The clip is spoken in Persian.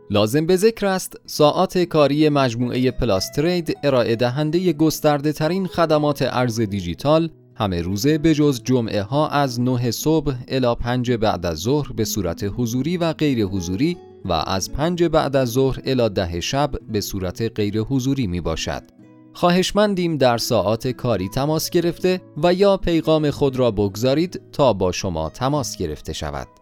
لازم به ذکر است ساعات کاری مجموعه پلاس ترید ارائه دهنده گسترده ترین خدمات ارز دیجیتال همه روزه به جز جمعه ها از 9 صبح الی 5 بعد از ظهر به صورت حضوری و غیر حضوری و از 5 بعد از ظهر الی 10 شب به صورت غیر حضوری می باشد. خواهشمندیم در ساعات کاری تماس گرفته و یا پیغام خود را بگذارید تا با شما تماس گرفته شود.